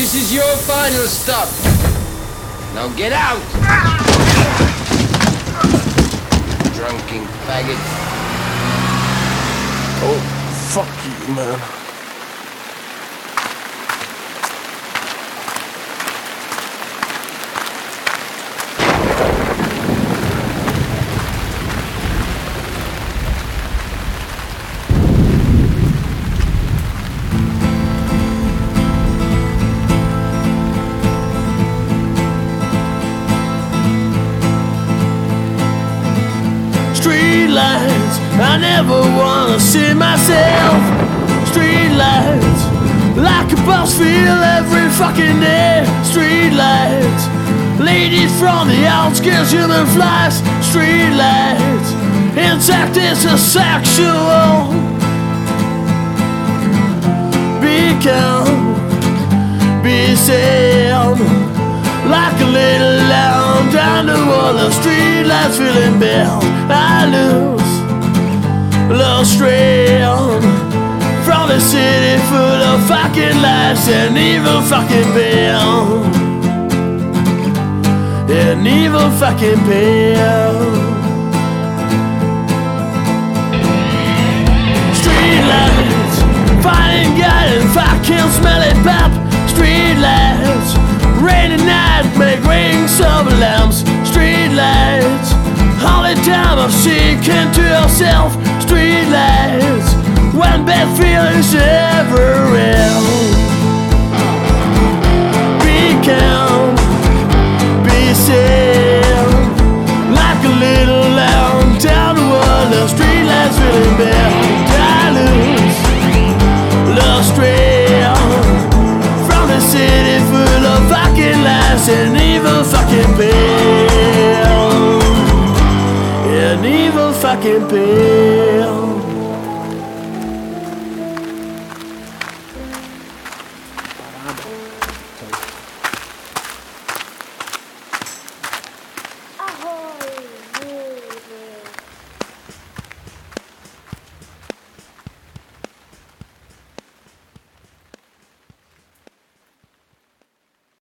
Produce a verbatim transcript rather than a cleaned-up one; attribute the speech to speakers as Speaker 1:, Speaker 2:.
Speaker 1: This is your final stop. Now get out! Drunken faggot.
Speaker 2: Oh, fuck you, man.
Speaker 3: Street lights, I never wanna see myself. Street lights, like a bus feel every fucking day. Street lights, ladies from the outskirts, human flies. Street lights, insect is a sexual. Be calm, be sad, like a little lamb down the wall of street lights, feeling bad. I lose, lost strand from the city full of fucking lies and evil fucking pain, and evil fucking pain. Street lights, finding God and fucking smelly pop. Street lights, rainy night, make rings of lamps. Street lights, only time of seeking to yourself. Street lights, when bad feelings ever end. Be calm, be sad, like a little lamb down the world of street lights, feeling bad. I lose, lost strand from the city full of fucking lies and evil fucking pain, and evil fucking pain.